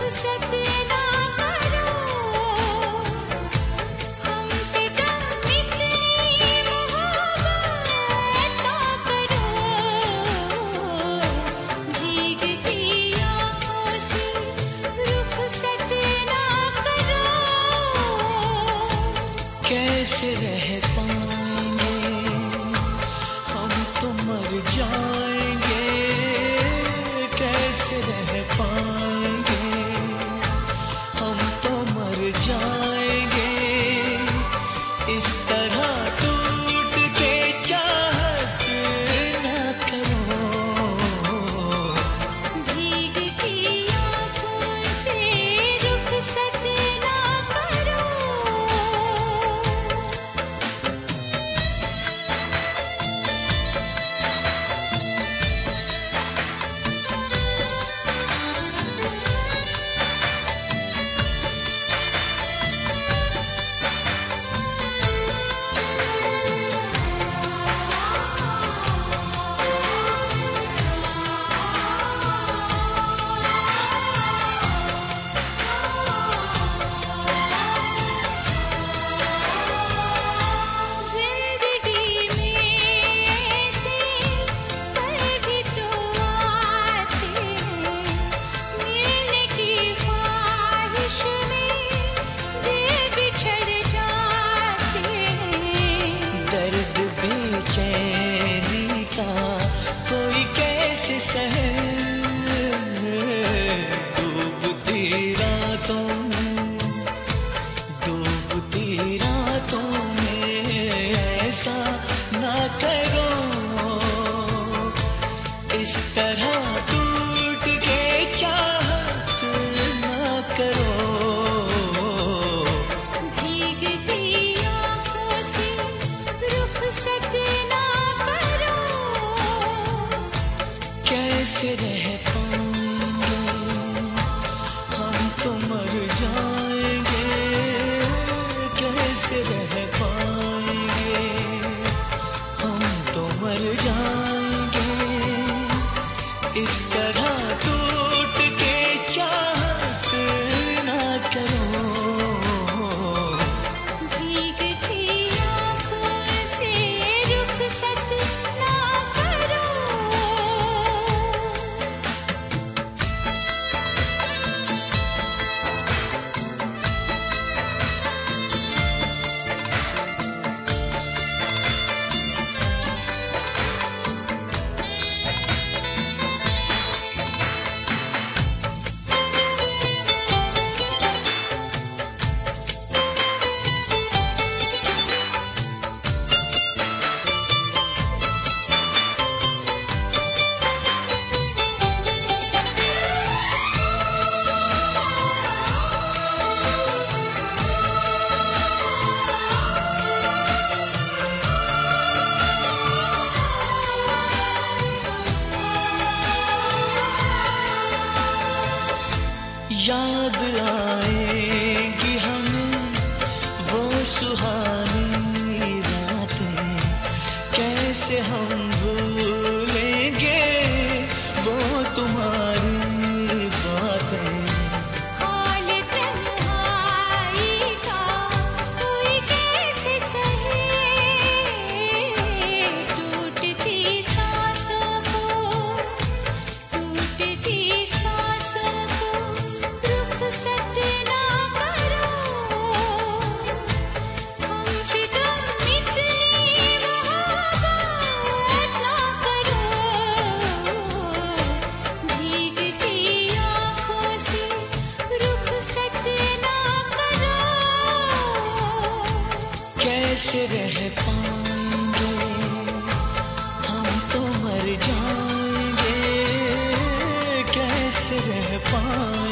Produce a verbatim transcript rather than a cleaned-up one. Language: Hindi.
कैसे रह पाएंगे, हम तो मर जाएंगे। कैसे रह पाएंगे, हम तो मर जाएंगे। इस तरह टूट के चाहत ना करो, भीगती आँखों से रुखसत ना करो। चैनी का कोई कैसे सहे, डूबती रातों डूबती रातों में ऐसा ना करो। इस तरह टूट के चाहत ना करो। कैसे रह पाएंगे, हम तो मर जाएंगे। कैसे रह पाएंगे, हम तो मर जाएंगे। इस तरह टूट के चाहत ना करो। भीगती आँखों से रुखसत ना करो। याद आएगी हमें वो सुहानी रातें, कैसे हम भूलेंगे वो तुम्हारी बातें। हाल तन्हाई का कोई कैसे सहे, टूटती सांसों को टूटती सांसों को रुखसत ना करो। हमसे तुम इतनी मोहब्बत ना करो। भीगती आँखों से रुखसत ना करो। कैसे रह पाएंगे, हम तो मर जाएंगे। कैसे रह पाएंगे।